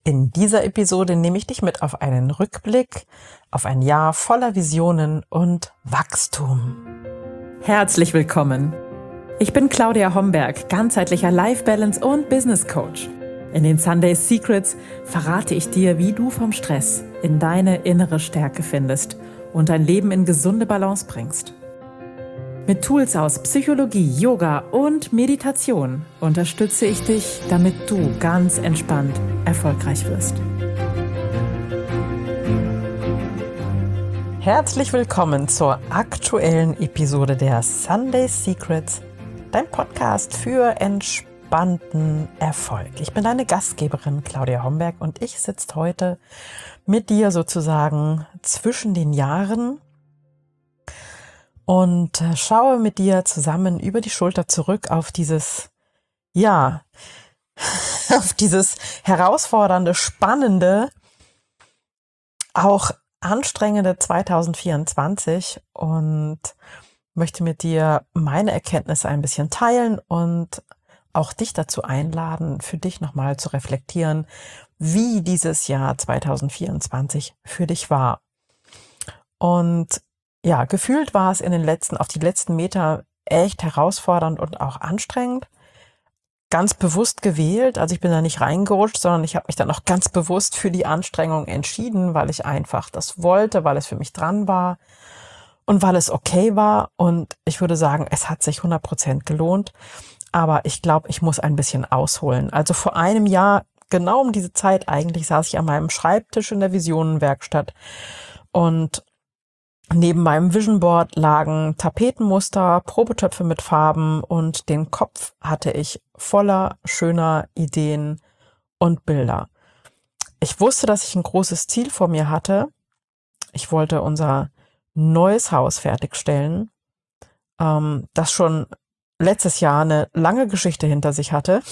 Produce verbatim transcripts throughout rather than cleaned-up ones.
In dieser Episode nehme ich dich mit auf einen Rückblick auf ein Jahr voller Visionen und Wachstum. Herzlich willkommen. Ich bin Claudia Homberg, ganzheitlicher Life Balance und Business Coach. In den Sunday Secrets verrate ich dir, wie du vom Stress in deine innere Stärke findest und dein Leben in gesunde Balance bringst. Mit Tools aus Psychologie, Yoga und Meditation unterstütze ich dich, damit du ganz entspannt erfolgreich wirst. Herzlich willkommen zur aktuellen Episode der Sunday Secrets, dein Podcast für entspannten Erfolg. Ich bin deine Gastgeberin Claudia Homberg und ich sitze heute mit dir sozusagen zwischen den Jahren und schaue mit dir zusammen über die Schulter zurück auf dieses, ja, auf dieses herausfordernde, spannende, auch anstrengende zwanzig vierundzwanzig und möchte mit dir meine Erkenntnisse ein bisschen teilen und auch dich dazu einladen, für dich nochmal zu reflektieren, wie dieses Jahr zwanzig vierundzwanzig für dich war. Und ja, gefühlt war es in den letzten, auf die letzten Meter echt herausfordernd und auch anstrengend. Ganz bewusst gewählt, also ich bin da nicht reingerutscht, sondern ich habe mich dann auch ganz bewusst für die Anstrengung entschieden, weil ich einfach das wollte, weil es für mich dran war und weil es okay war. Und ich würde sagen, es hat sich hundert Prozent gelohnt. Aber ich glaube, ich muss ein bisschen ausholen. Also vor einem Jahr, genau um diese Zeit eigentlich, saß ich an meinem Schreibtisch in der Visionenwerkstatt und neben meinem Vision Board lagen Tapetenmuster, Probetöpfe mit Farben und den Kopf hatte ich voller schöner Ideen und Bilder. Ich wusste, dass ich ein großes Ziel vor mir hatte. Ich wollte unser neues Haus fertigstellen, ähm, das schon letztes Jahr eine lange Geschichte hinter sich hatte.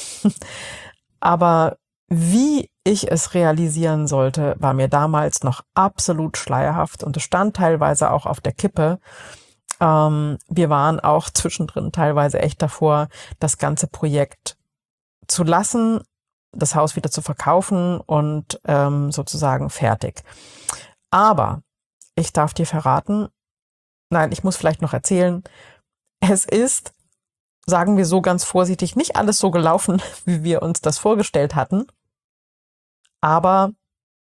Aber wie ich es realisieren sollte, war mir damals noch absolut schleierhaft und es stand teilweise auch auf der Kippe. Ähm, wir waren auch zwischendrin teilweise echt davor, das ganze Projekt zu lassen, das Haus wieder zu verkaufen und ähm, sozusagen fertig. Aber ich darf dir verraten, nein, ich muss vielleicht noch erzählen, es ist, sagen wir so ganz vorsichtig, nicht alles so gelaufen, wie wir uns das vorgestellt hatten. Aber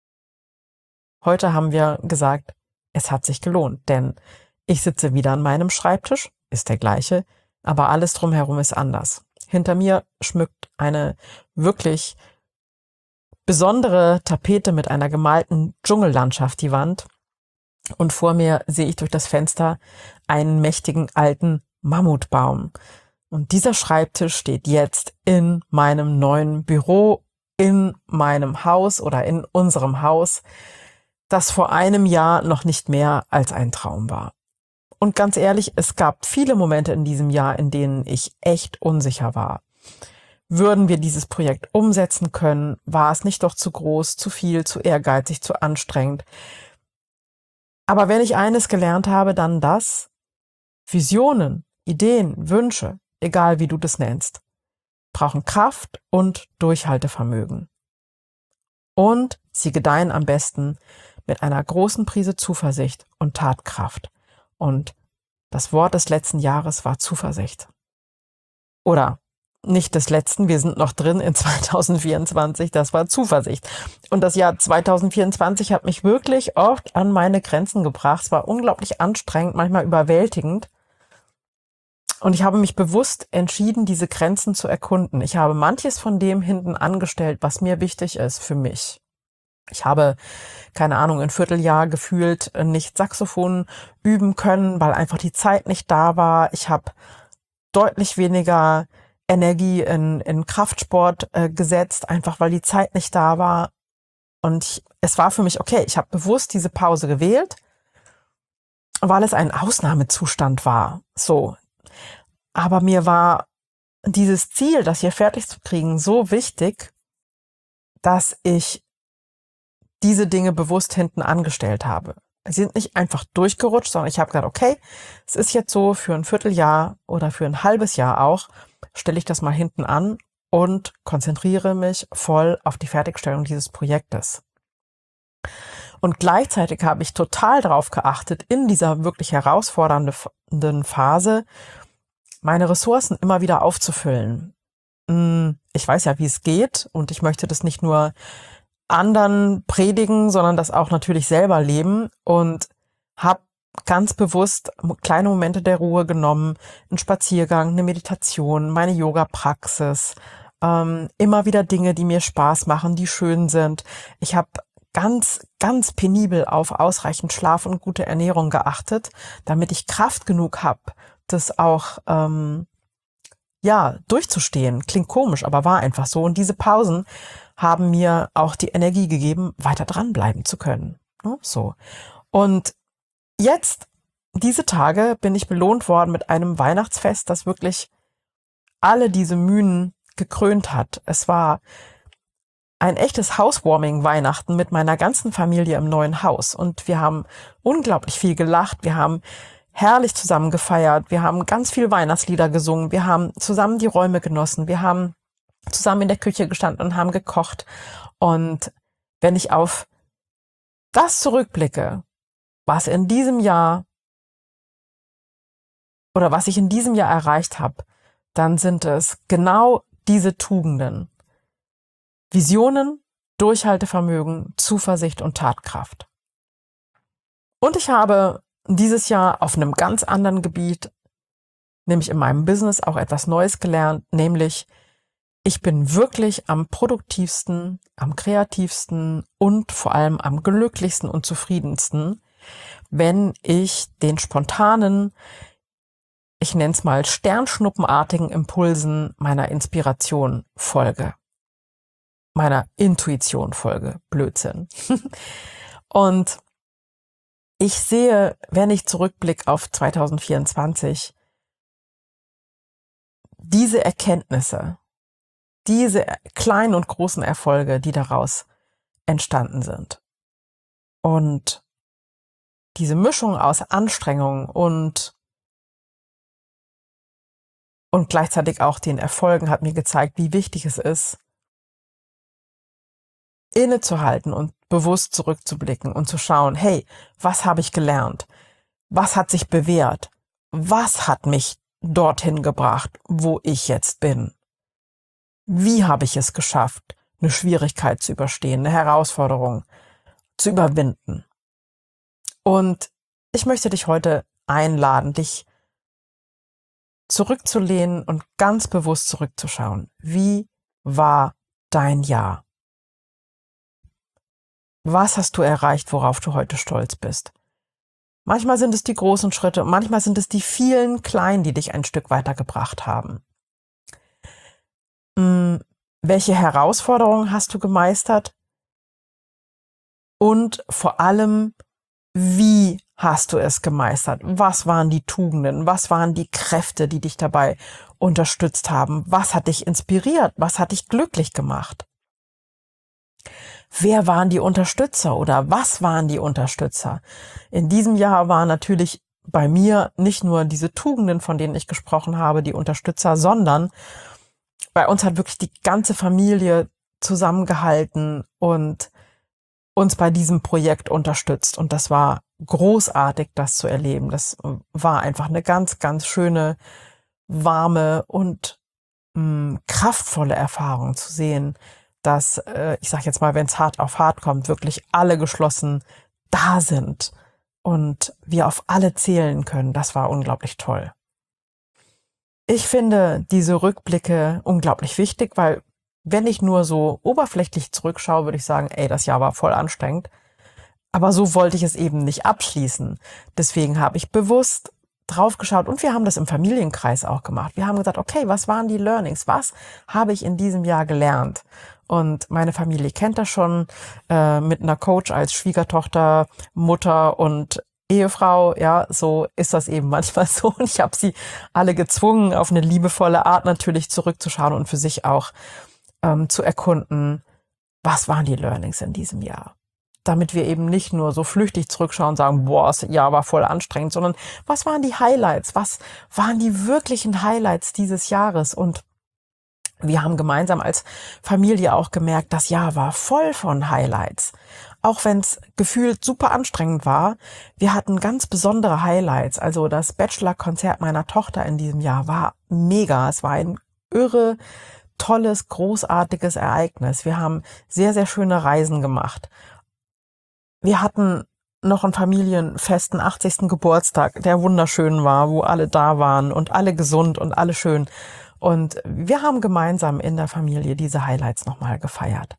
heute haben wir gesagt, es hat sich gelohnt, denn ich sitze wieder an meinem Schreibtisch, ist der gleiche, aber alles drumherum ist anders. Hinter mir schmückt eine wirklich besondere Tapete mit einer gemalten Dschungellandschaft die Wand und vor mir sehe ich durch das Fenster einen mächtigen alten Mammutbaum. Und dieser Schreibtisch steht jetzt in meinem neuen Büro, in meinem Haus oder in unserem Haus, das vor einem Jahr noch nicht mehr als ein Traum war. Und ganz ehrlich, es gab viele Momente in diesem Jahr, in denen ich echt unsicher war. Würden wir dieses Projekt umsetzen können? War es nicht doch zu groß, zu viel, zu ehrgeizig, zu anstrengend? Aber wenn ich eines gelernt habe, dann das: Visionen, Ideen, Wünsche, egal wie du das nennst, brauchen Kraft und Durchhaltevermögen. Und sie gedeihen am besten mit einer großen Prise Zuversicht und Tatkraft. Und das Wort des letzten Jahres war Zuversicht. Oder nicht des letzten, wir sind noch drin in zwanzig vierundzwanzig, das war Zuversicht. Und das Jahr zwanzig vierundzwanzig hat mich wirklich oft an meine Grenzen gebracht. Es war unglaublich anstrengend, manchmal überwältigend. Und ich habe mich bewusst entschieden, diese Grenzen zu erkunden. Ich habe manches von dem hinten angestellt, was mir wichtig ist für mich. Ich habe, keine Ahnung, ein Vierteljahr gefühlt nicht Saxophon üben können, weil einfach die Zeit nicht da war. Ich habe deutlich weniger Energie in, in Kraftsport äh, gesetzt, einfach weil die Zeit nicht da war. Und ich, es war für mich okay. Ich habe bewusst diese Pause gewählt, weil es ein Ausnahmezustand war. So. Aber mir war dieses Ziel, das hier fertig zu kriegen, so wichtig, dass ich diese Dinge bewusst hinten angestellt habe. Sie sind nicht einfach durchgerutscht, sondern ich habe gesagt, okay, es ist jetzt so, für ein Vierteljahr oder für ein halbes Jahr auch, stelle ich das mal hinten an und konzentriere mich voll auf die Fertigstellung dieses Projektes. Und gleichzeitig habe ich total darauf geachtet, in dieser wirklich herausfordernden Phase meine Ressourcen immer wieder aufzufüllen. Ich weiß ja, wie es geht, und ich möchte das nicht nur anderen predigen, sondern das auch natürlich selber leben, und habe ganz bewusst kleine Momente der Ruhe genommen, einen Spaziergang, eine Meditation, meine Yoga-Praxis, ähm, immer wieder Dinge, die mir Spaß machen, die schön sind. Ich habe ganz, ganz penibel auf ausreichend Schlaf und gute Ernährung geachtet, damit ich Kraft genug habe, das auch ähm, ja durchzustehen. Klingt komisch, aber war einfach so. Und diese Pausen haben mir auch die Energie gegeben, weiter dranbleiben zu können. So. Und jetzt, diese Tage, bin ich belohnt worden mit einem Weihnachtsfest, das wirklich alle diese Mühen gekrönt hat. Es war ein echtes Housewarming-Weihnachten mit meiner ganzen Familie im neuen Haus. Und wir haben unglaublich viel gelacht. Wir haben herrlich zusammen gefeiert. Wir haben ganz viel Weihnachtslieder gesungen. Wir haben zusammen die Räume genossen. Wir haben zusammen in der Küche gestanden und haben gekocht. Und wenn ich auf das zurückblicke, was in diesem Jahr oder was ich in diesem Jahr erreicht habe, dann sind es genau diese Tugenden. Visionen, Durchhaltevermögen, Zuversicht und Tatkraft. Und ich habe dieses Jahr auf einem ganz anderen Gebiet, nämlich in meinem Business, auch etwas Neues gelernt, nämlich ich bin wirklich am produktivsten, am kreativsten und vor allem am glücklichsten und zufriedensten, wenn ich den spontanen, ich nenne es mal sternschnuppenartigen Impulsen meiner Inspiration folge. Meiner Intuition folge. Blödsinn. Und ich sehe, wenn ich zurückblicke auf zwanzig vierundzwanzig, diese Erkenntnisse, diese kleinen und großen Erfolge, die daraus entstanden sind. Und diese Mischung aus Anstrengung und und gleichzeitig auch den Erfolgen hat mir gezeigt, wie wichtig es ist, innezuhalten und bewusst zurückzublicken und zu schauen, hey, was habe ich gelernt? Was hat sich bewährt? Was hat mich dorthin gebracht, wo ich jetzt bin? Wie habe ich es geschafft, eine Schwierigkeit zu überstehen, eine Herausforderung zu überwinden? Und ich möchte dich heute einladen, dich zurückzulehnen und ganz bewusst zurückzuschauen. Wie war dein Jahr? Was hast du erreicht, worauf du heute stolz bist? Manchmal sind es die großen Schritte und manchmal sind es die vielen kleinen, die dich ein Stück weitergebracht haben. Hm, welche Herausforderungen hast du gemeistert? Und vor allem, wie hast du es gemeistert? Was waren die Tugenden? Was waren die Kräfte, die dich dabei unterstützt haben? Was hat dich inspiriert? Was hat dich glücklich gemacht? Wer waren die Unterstützer oder was waren die Unterstützer? In diesem Jahr waren natürlich bei mir nicht nur diese Tugenden, von denen ich gesprochen habe, die Unterstützer, sondern bei uns hat wirklich die ganze Familie zusammengehalten und uns bei diesem Projekt unterstützt. Und das war großartig, das zu erleben. Das war einfach eine ganz, ganz schöne, warme und mh, kraftvolle Erfahrung zu sehen, dass, äh, ich sag jetzt mal, wenn es hart auf hart kommt, wirklich alle geschlossen da sind und wir auf alle zählen können. Das war unglaublich toll. Ich finde diese Rückblicke unglaublich wichtig, weil wenn ich nur so oberflächlich zurückschaue, würde ich sagen, ey, das Jahr war voll anstrengend. Aber so wollte ich es eben nicht abschließen. Deswegen habe ich bewusst drauf geschaut und wir haben das im Familienkreis auch gemacht. Wir haben gesagt, okay, was waren die Learnings? Was habe ich in diesem Jahr gelernt? Und meine Familie kennt das schon, äh, mit einer Coach als Schwiegertochter, Mutter und Ehefrau, ja, so ist das eben manchmal so. Und ich habe sie alle gezwungen, auf eine liebevolle Art natürlich zurückzuschauen und für sich auch ähm, zu erkunden, was waren die Learnings in diesem Jahr? Damit wir eben nicht nur so flüchtig zurückschauen und sagen, boah, das Jahr war voll anstrengend, sondern was waren die Highlights? Was waren die wirklichen Highlights dieses Jahres? Und Wir haben gemeinsam als Familie auch gemerkt, das Jahr war voll von Highlights. Auch wenn es gefühlt super anstrengend war, wir hatten ganz besondere Highlights. Also das Bachelor-Konzert meiner Tochter in diesem Jahr war mega. Es war ein irre, tolles, großartiges Ereignis. Wir haben sehr, sehr schöne Reisen gemacht. Wir hatten noch einen familienfesten achtzigsten Geburtstag, der wunderschön war, wo alle da waren und alle gesund und alle schön. Und wir haben gemeinsam in der Familie diese Highlights nochmal gefeiert.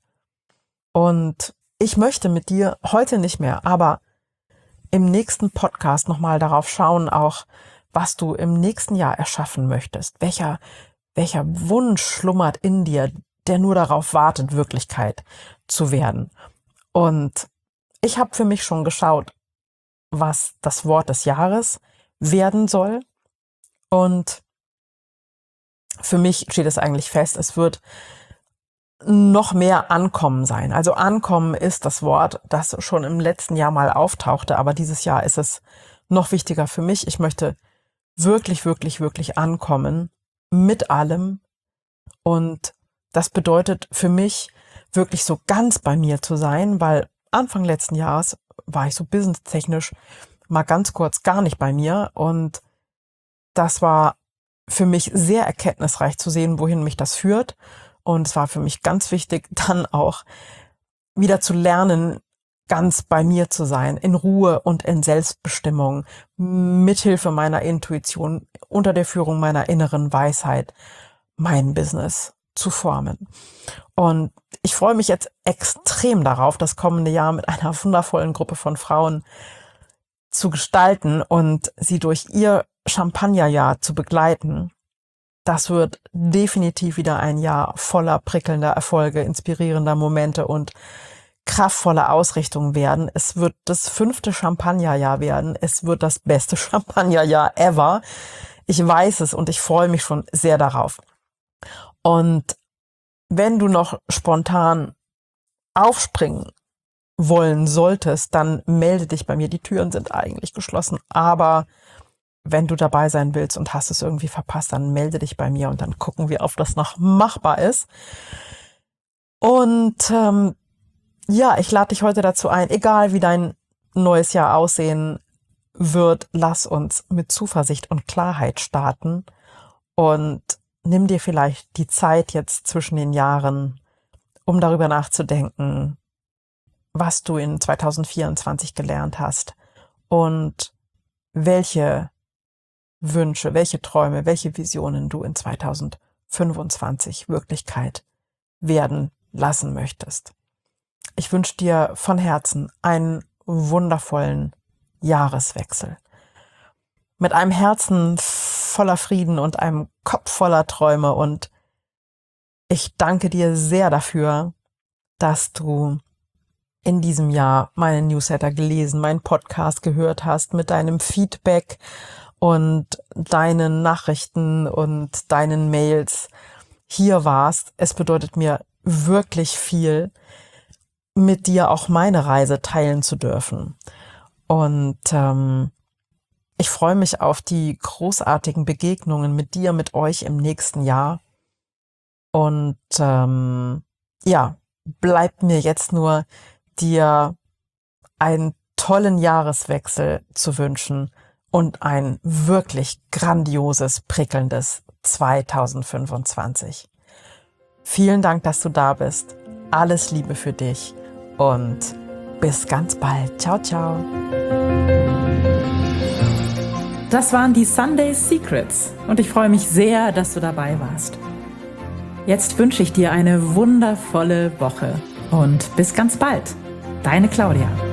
Und ich möchte mit dir heute nicht mehr, aber im nächsten Podcast nochmal darauf schauen, auch was du im nächsten Jahr erschaffen möchtest. Welcher, welcher Wunsch schlummert in dir, der nur darauf wartet, Wirklichkeit zu werden. Und ich habe für mich schon geschaut, was das Wort des Jahres werden soll. Und für mich steht es eigentlich fest, es wird noch mehr Ankommen sein. Also Ankommen ist das Wort, das schon im letzten Jahr mal auftauchte, aber dieses Jahr ist es noch wichtiger für mich. Ich möchte wirklich, wirklich, wirklich ankommen mit allem. Und das bedeutet für mich wirklich so ganz bei mir zu sein, weil Anfang letzten Jahres war ich so businesstechnisch mal ganz kurz gar nicht bei mir. Und das war für mich sehr erkenntnisreich zu sehen, wohin mich das führt. Und es war für mich ganz wichtig, dann auch wieder zu lernen, ganz bei mir zu sein, in Ruhe und in Selbstbestimmung, mithilfe meiner Intuition, unter der Führung meiner inneren Weisheit, mein Business zu formen. Und ich freue mich jetzt extrem darauf, das kommende Jahr mit einer wundervollen Gruppe von Frauen zu gestalten und sie durch ihr Champagnerjahr zu begleiten. Das wird definitiv wieder ein Jahr voller prickelnder Erfolge, inspirierender Momente und kraftvoller Ausrichtung werden. Es wird das fünfte Champagnerjahr werden. Es wird das beste Champagnerjahr ever. Ich weiß es und ich freue mich schon sehr darauf. Und wenn du noch spontan aufspringen wollen solltest, dann melde dich bei mir. Die Türen sind eigentlich geschlossen, aber wenn du dabei sein willst und hast es irgendwie verpasst, dann melde dich bei mir und dann gucken wir, ob das noch machbar ist. Und ähm, ja, ich lade dich heute dazu ein, egal wie dein neues Jahr aussehen wird, lass uns mit Zuversicht und Klarheit starten und nimm dir vielleicht die Zeit jetzt zwischen den Jahren, um darüber nachzudenken, was du in zwanzig vierundzwanzig gelernt hast und welche Wünsche, welche Träume, welche Visionen du in zwanzig fünfundzwanzig Wirklichkeit werden lassen möchtest. Ich wünsche dir von Herzen einen wundervollen Jahreswechsel. Mit einem Herzen voller Frieden und einem Kopf voller Träume. Und ich danke dir sehr dafür, dass du in diesem Jahr meinen Newsletter gelesen, meinen Podcast gehört hast, mit deinem Feedback und deinen Nachrichten und deinen Mails hier warst. Es bedeutet mir wirklich viel, mit dir auch meine Reise teilen zu dürfen. Und ähm, ich freue mich auf die großartigen Begegnungen mit dir, mit euch im nächsten Jahr. Und ähm, ja, bleibt mir jetzt nur, dir einen tollen Jahreswechsel zu wünschen und ein wirklich grandioses, prickelndes zwanzig fünfundzwanzig. Vielen Dank, dass du da bist. Alles Liebe für dich und bis ganz bald. Ciao, ciao. Das waren die Sunday Secrets und ich freue mich sehr, dass du dabei warst. Jetzt wünsche ich dir eine wundervolle Woche und bis ganz bald. Deine Claudia.